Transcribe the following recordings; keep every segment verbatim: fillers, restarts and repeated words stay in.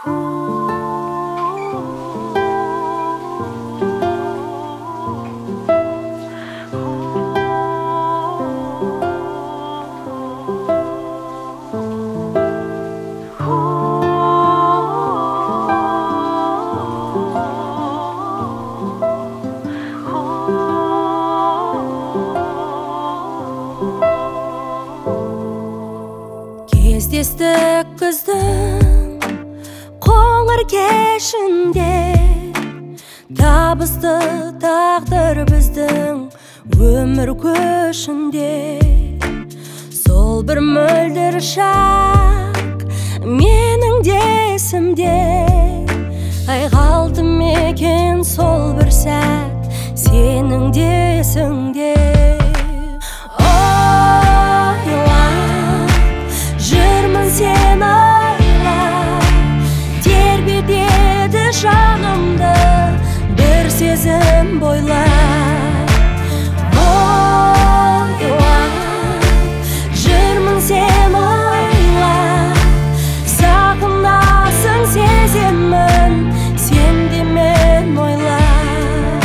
Кездестік күздің қоңыр кешінде, табысты тағдыр біздің өмір көшінде. Сол бір мөлдір шақ менің де есімде, ай қалды мекен сол бір сәт сенің де есіңде. Сен ойлап, тербетеді жанымды бір сезім бойлап. Ойлап, жүрмін сен ойлап, сағынасың сеземін сен де мен ойлап.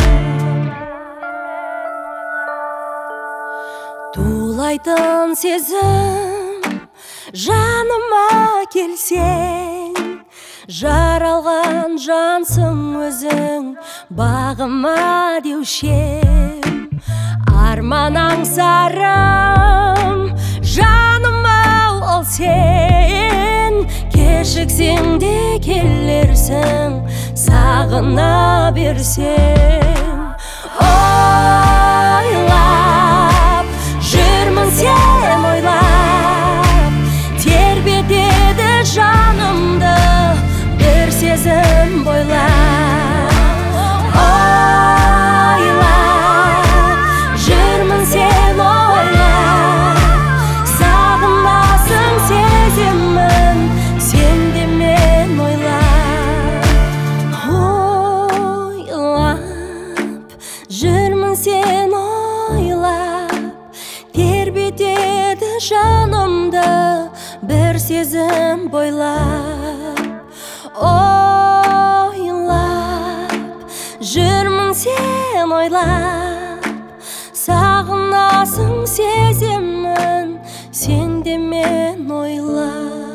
Тулайтын сезім жаныма келсең, жаралған жансың өзің бағыма деушем. Арман аңсарым жаным-ау ол сен, кешіксең де келерсің сағына берсең. Ойлап, жүрмін сен ойлап, тербетеді жанымды бір сезім бойлап. Ойлап, жүрмін сен ойлап, сағынасың сеземін сен де мен ойлап. Ойлап, жүрмін сен ойлап, тербетеді жанымды бір сезім бойлап. Ойлап, жүрмін сен ойлап, сағынасың сеземін сен де мен ойлап.